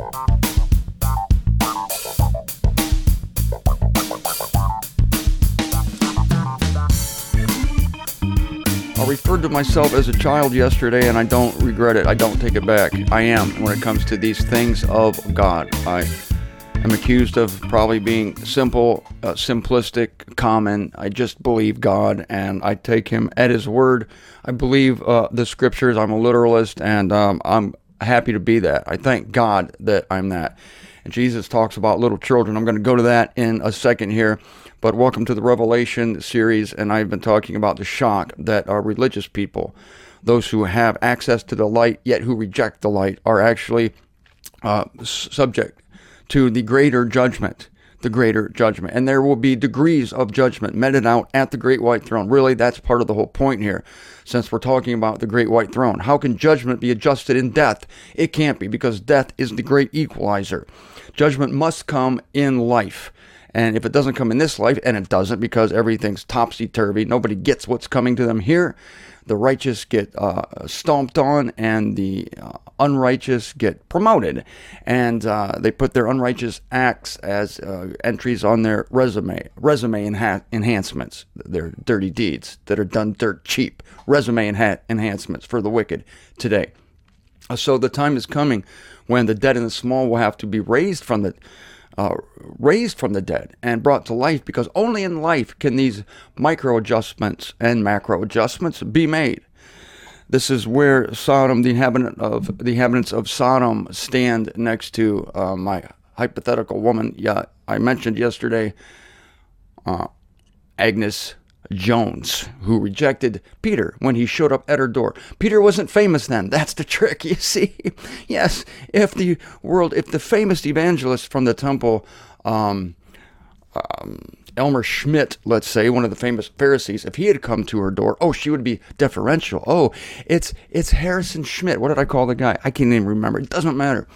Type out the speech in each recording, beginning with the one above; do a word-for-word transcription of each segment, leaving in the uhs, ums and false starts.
I referred to myself as a child yesterday, and I don't regret it. I don't take it back. I am when it comes to these things of God. I am accused of probably being simple, uh, simplistic, common. I just believe God, and I take him at his word. I believe uh, the scriptures. I'm a literalist, and um, I'm happy to be that. I thank God that I'm that. And Jesus talks about little children. I'm going to go to that in a second here. But welcome to the Revelation series, and I've been talking about the shock that our religious people, those who have access to the light, yet who reject the light, are actually uh, subject to the greater judgment, the greater judgment. And there will be degrees of judgment meted out at the great white throne. Really, that's part of the whole point here, since we're talking about the great white throne. How can judgment be adjusted in death? It can't be, because death is the great equalizer. Judgment must come in life. And if it doesn't come in this life, and it doesn't, because everything's topsy-turvy, nobody gets what's coming to them here, the righteous get uh, stomped on, and the uh, unrighteous get promoted. And uh, they put their unrighteous acts as uh, entries on their resume, resume enha- enhancements, their dirty deeds that are done dirt cheap, resume enha- enhancements for the wicked today. Uh, so the time is coming when the dead and the small will have to be raised from the Uh, raised from the dead and brought to life, because only in life can these micro adjustments and macro adjustments be made. This is where Sodom, the inhabitant of the inhabitants of Sodom, stand next to uh, my hypothetical woman. Yeah, I mentioned yesterday, uh, Agnes Jones, who rejected Peter when he showed up at her door. Peter wasn't famous then. That's the trick, you see. Yes, if the world, if the famous evangelist from the temple, um, um, Elmer Schmidt, let's say, one of the famous Pharisees, if he had come to her door, oh, she would be deferential. Oh, it's it's Harrison Schmidt. What did I call the guy? I can't even remember. It doesn't matter.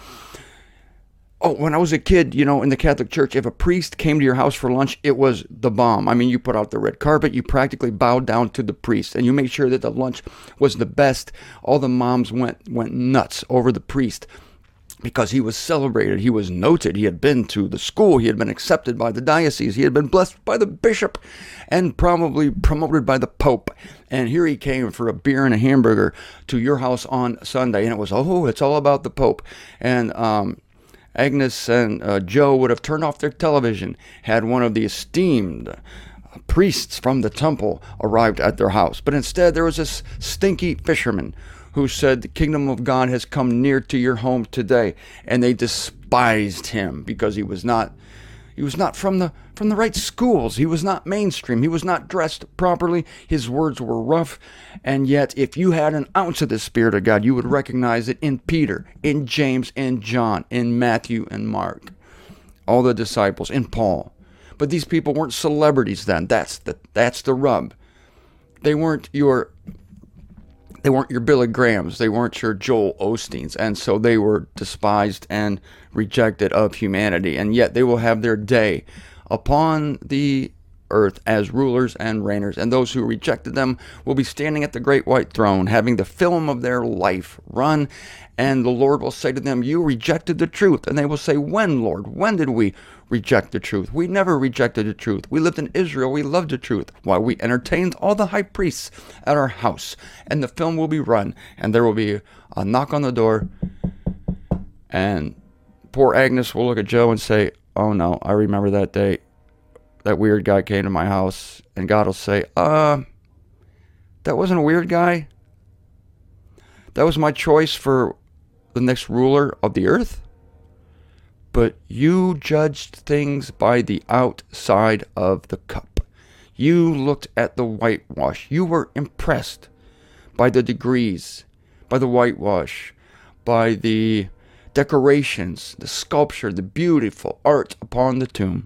Oh, when I was a kid, you know, in the Catholic Church, if a priest came to your house for lunch, it was the bomb. I mean, you put out the red carpet, you practically bowed down to the priest, and you made sure that the lunch was the best. All the moms went went nuts over the priest because he was celebrated. He was noted. He had been to the school. He had been accepted by the diocese. He had been blessed by the bishop and probably promoted by the Pope. And here he came for a beer and a hamburger to your house on Sunday, and it was, oh, it's all about the Pope. And, um... Agnes and uh, Joe would have turned off their television had one of the esteemed priests from the temple arrived at their house. But instead, there was this stinky fisherman who said, the kingdom of God has come near to your home today. And they despised him because he was not he was not from the from the right schools. He was not mainstream. He was not dressed properly. His words were rough. And yet, if you had an ounce of the Spirit of God, you would recognize it in Peter, in James, in John, in Matthew and Mark, all the disciples, in Paul. But these people weren't celebrities then. That's the that's the rub. They weren't your they weren't your Billy Grahams. They weren't your Joel Osteens. And so they were despised and rejected of humanity. And yet they will have their day upon the earth as rulers and reigners. And those who rejected them will be standing at the great white throne, having the film of their life run. And the Lord will say to them, you rejected the truth. And they will say, when, Lord? When did we reject the truth? We never rejected the truth. We lived in Israel. We loved the truth. Why, we entertained all the high priests at our house. And the film will be run. And there will be a knock on the door. And poor Agnes will look at Joe and say, oh no, I remember that day. That weird guy came to my house. And God will say, uh, that wasn't a weird guy. That was my choice for the next ruler of the earth. But you judged things by the outside of the cup. You looked at the whitewash. You were impressed by the degrees, by the whitewash, by the decorations, the sculpture, the beautiful art upon the tomb.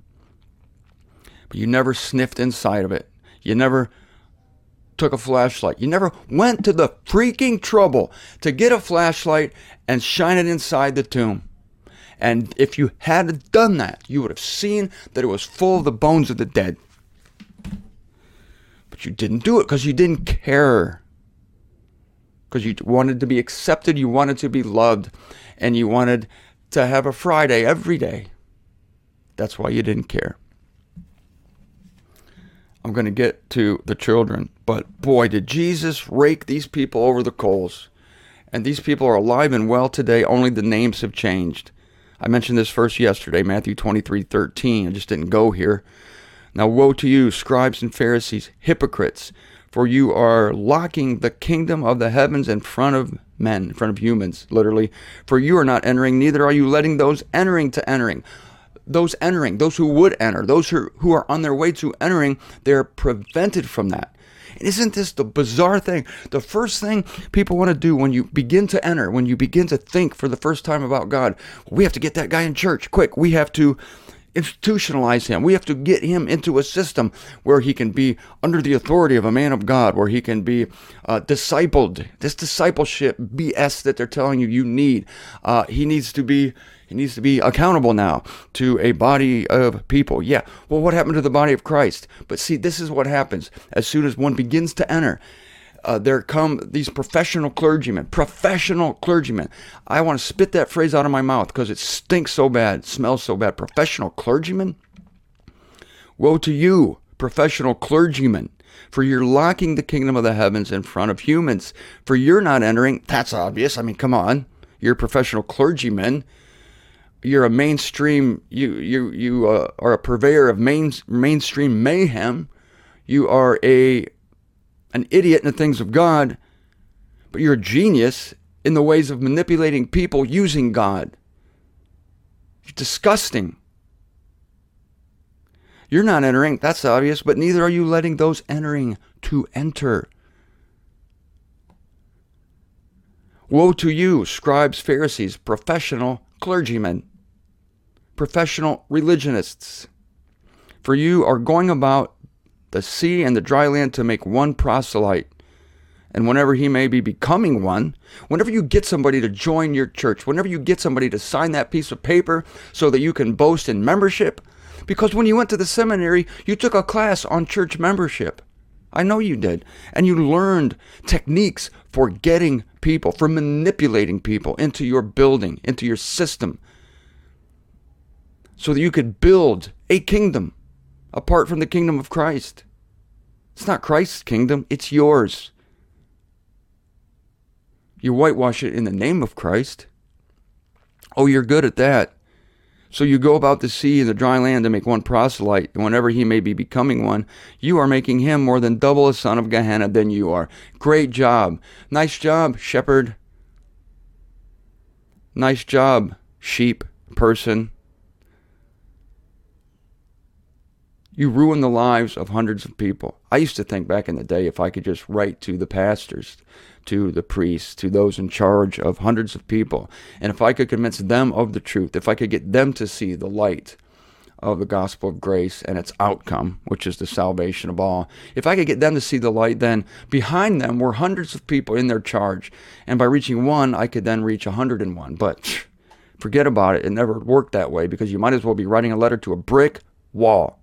But you never sniffed inside of it. You never took a flashlight. You never went to the freaking trouble to get a flashlight and shine it inside the tomb. And if you had done that, you would have seen that it was full of the bones of the dead. But you didn't do it because you didn't care. Because you wanted to be accepted, you wanted to be loved, and you wanted to have a Friday every day. That's why you didn't care. I'm going to get to the children, but boy, did Jesus rake these people over the coals. And these people are alive and well today, only the names have changed. I mentioned this verse yesterday, Matthew twenty-three thirteen. I just didn't go here. Now, woe to you, scribes and Pharisees, hypocrites, for you are locking the kingdom of the heavens in front of men, in front of humans, literally. For you are not entering, neither are you letting those entering to entering. Those entering, those who would enter, those who, who are on their way to entering, they're prevented from that. Isn't this the bizarre thing? The first thing people want to do when you begin to enter, when you begin to think for the first time about God, we have to get that guy in church quick. We have to institutionalize him. We have to get him into a system where he can be under the authority of a man of God, where he can be uh, discipled. This discipleship B S that they're telling you you need. Uh, he needs to be He needs to be accountable now to a body of people. Yeah, well, what happened to the body of Christ? But see, this is what happens. As soon as one begins to enter, uh, there come these professional clergymen. Professional clergymen. I want to spit that phrase out of my mouth because it stinks so bad, smells so bad. Professional clergymen? Woe to you, professional clergymen, for you're locking the kingdom of the heavens in front of humans. For you're not entering. That's obvious. I mean, come on. You're a professional clergyman. You're a mainstream, you you you uh, are a purveyor of main, mainstream mayhem. You are a an idiot in the things of God, but you're a genius in the ways of manipulating people using God. You're disgusting. You're not entering, that's obvious, but neither are you letting those entering to enter. Woe to you, scribes, Pharisees, professional clergymen, professional religionists, for you are going about the sea and the dry land to make one proselyte. And whenever he may be becoming one, whenever you get somebody to join your church, whenever you get somebody to sign that piece of paper so that you can boast in membership, because when you went to the seminary, you took a class on church membership. I know you did. And you learned techniques for getting people, for manipulating people into your building, into your system, so that you could build a kingdom apart from the kingdom of Christ. It's not Christ's kingdom, it's yours. You whitewash it in the name of Christ. Oh, you're good at that. So you go about the sea and the dry land to make one proselyte, and whenever he may be becoming one, you are making him more than double a son of Gehenna than you are. Great job. Nice job, shepherd. Nice job, sheep, person. You ruin the lives of hundreds of people. I used to think back in the day if I could just write to the pastors, to the priests, to those in charge of hundreds of people, and if I could convince them of the truth, if I could get them to see the light of the gospel of grace and its outcome, which is the salvation of all, if I could get them to see the light, then behind them were hundreds of people in their charge, and by reaching one, I could then reach a hundred and one. But forget about it. It never worked that way, because you might as well be writing a letter to a brick wall.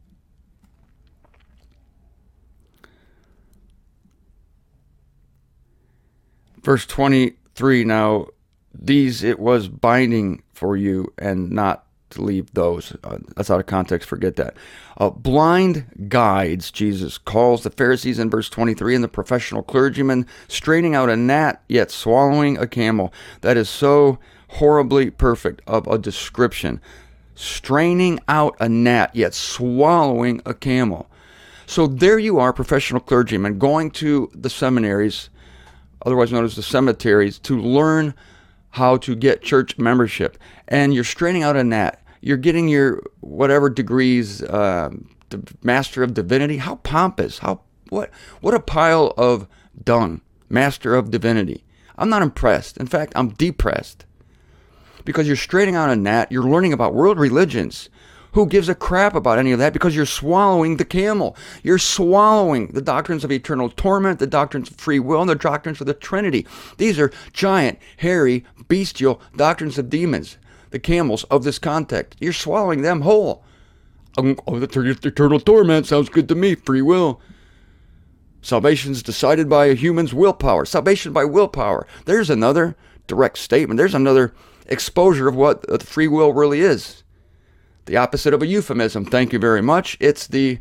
Verse twenty-three, now these it was binding for you, and not to leave those. Uh, that's out of context, forget that. Uh, blind guides, Jesus calls the Pharisees in verse twenty-three, and the professional clergymen, straining out a gnat, yet swallowing a camel. That is so horribly perfect of a description. Straining out a gnat, yet swallowing a camel. So there you are, professional clergymen, going to the seminaries, otherwise known as the cemeteries, to learn how to get church membership. And you're straining out a gnat. You're getting your whatever degrees, uh, Master of Divinity. How pompous. How what what a pile of dung. Master of Divinity. I'm not impressed. In fact, I'm depressed. Because you're straining out a gnat. You're learning about world religions. Who gives a crap about any of that? Because you're swallowing the camel. You're swallowing the doctrines of eternal torment, the doctrines of free will, and the doctrines of the Trinity. These are giant, hairy, bestial doctrines of demons, the camels of this context. You're swallowing them whole. Oh, the eternal torment sounds good to me. Free will. Salvation is decided by a human's willpower. Salvation by willpower. There's another direct statement. There's another exposure of what the free will really is. The opposite of a euphemism. Thank you very much. It's the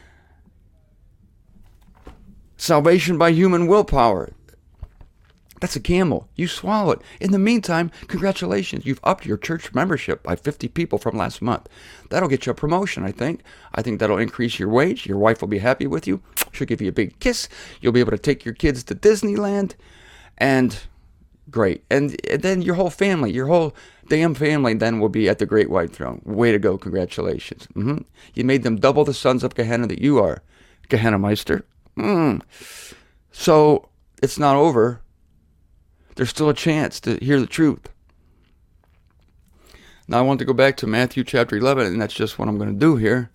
salvation by human willpower. That's a camel. You swallow it. In the meantime, congratulations. You've upped your church membership by fifty people from last month. That'll get you a promotion, I think. I think that'll increase your wage. Your wife will be happy with you. She'll give you a big kiss. You'll be able to take your kids to Disneyland. And great. And, and then your whole family, your whole damn family then will be at the great white throne. Way to go. Congratulations. Mm-hmm. You made them double the sons of Gehenna that you are. Gehenna Meister. Mm. So it's not over. There's still a chance to hear the truth. Now I want to go back to Matthew chapter eleven, and that's just what I'm going to do here.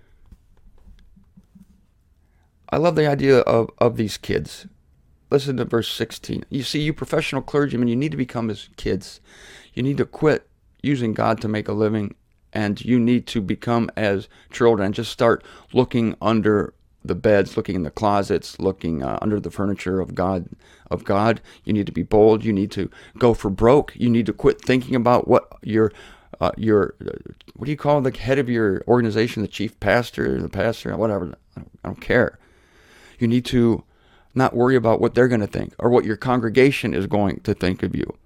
I love the idea of, of these kids. Listen to verse sixteen. You see, you professional clergymen, you need to become as kids. You need to quit using God to make a living, and you need to become as children. Just start looking under the beds, looking in the closets, looking uh, under the furniture of God. Of God, you need to be bold. You need to go for broke. You need to quit thinking about what your uh, your uh, what do you call the head of your organization, the chief pastor, the pastor, whatever. I don't, I don't care. You need to not worry about what they're going to think or what your congregation is going to think of you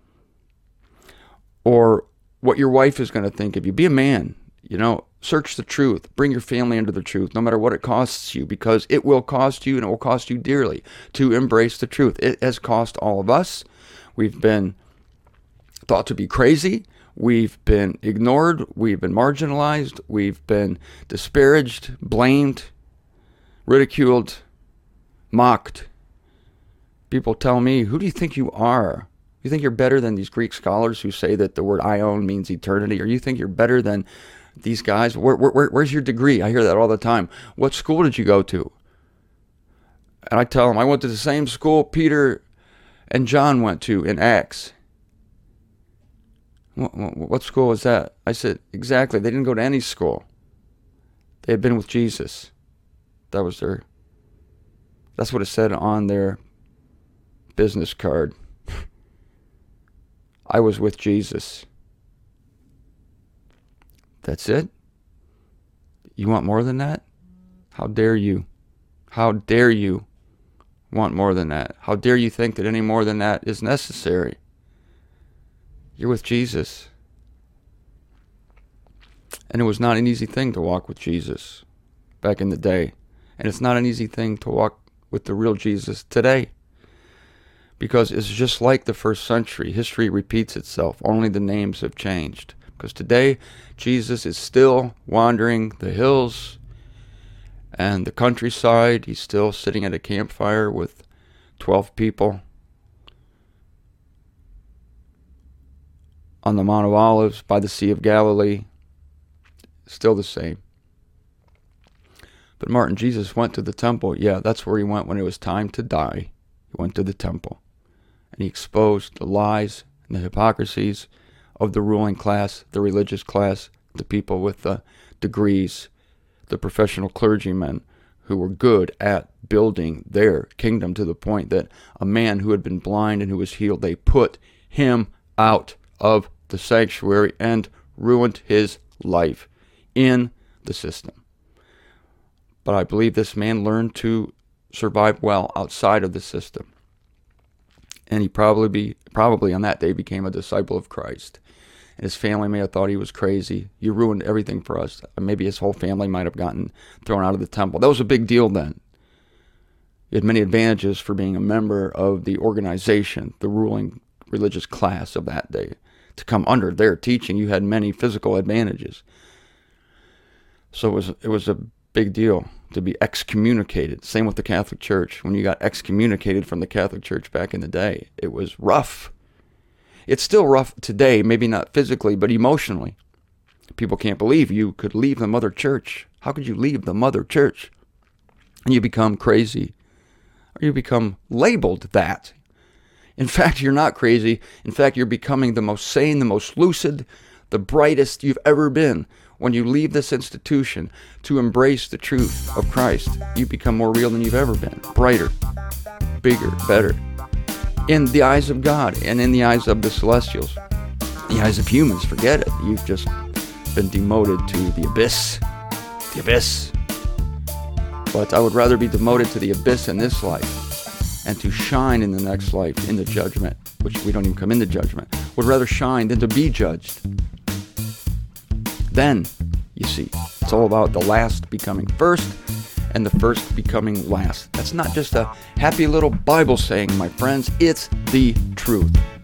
or what your wife is going to think of you. Be a man. You know, search the truth. Bring your family into the truth, no matter what it costs you, because it will cost you and it will cost you dearly to embrace the truth. It has cost all of us. We've been thought to be crazy. We've been ignored. We've been marginalized. We've been disparaged, blamed, ridiculed, mocked. People tell me, who do you think you are? You think you're better than these Greek scholars who say that the word aion means eternity? Or you think you're better than these guys? Where, where, where's your degree? I hear that all the time. What school did you go to? And I tell them, I went to the same school Peter and John went to in Acts. What, what school was that? I said, exactly. They didn't go to any school. They had been with Jesus. That was their, that's what it said on their business card. I was with Jesus. That's it? You want more than that? How dare you? How dare you want more than that? How dare you think that any more than that is necessary? You're with Jesus. And it was not an easy thing to walk with Jesus back in the day. And it's not an easy thing to walk with the real Jesus today. Because it's just like the first century. History repeats itself. Only the names have changed. Because today, Jesus is still wandering the hills and the countryside. He's still sitting at a campfire with twelve people on the Mount of Olives by the Sea of Galilee. Still the same. But Martin, Jesus went to the temple. Yeah, that's where he went when it was time to die. He went to the temple. And he exposed the lies and the hypocrisies of the ruling class, the religious class, the people with the degrees, the professional clergymen who were good at building their kingdom to the point that a man who had been blind and who was healed, they put him out of the sanctuary and ruined his life in the system. But I believe this man learned to survive well outside of the system. And he probably be, probably on that day became a disciple of Christ. And his family may have thought he was crazy. You ruined everything for us. Maybe his whole family might have gotten thrown out of the temple. That was a big deal then. He had many advantages for being a member of the organization, the ruling religious class of that day. To come under their teaching, you had many physical advantages. So it was, it was a big deal to be excommunicated. Same with the Catholic Church. When you got excommunicated from the Catholic Church back in the day, it was rough. It's still rough today, maybe not physically, but emotionally. People can't believe you could leave the mother church. How could you leave the mother church? And you become crazy. Or you become labeled that. In fact, you're not crazy. In fact, you're becoming the most sane, the most lucid, the brightest you've ever been. When you leave this institution to embrace the truth of Christ, you become more real than you've ever been. Brighter, bigger, better. in the eyes of God and in the eyes of the celestials. The eyes of humans, forget it. You've just been demoted to the abyss. The abyss. But I would rather be demoted to the abyss in this life and to shine in the next life in the judgment, which we don't even come into judgment. Would rather shine than to be judged. Then, you see, it's all about the last becoming first and the first becoming last. That's not just a happy little Bible saying, my friends. It's the truth.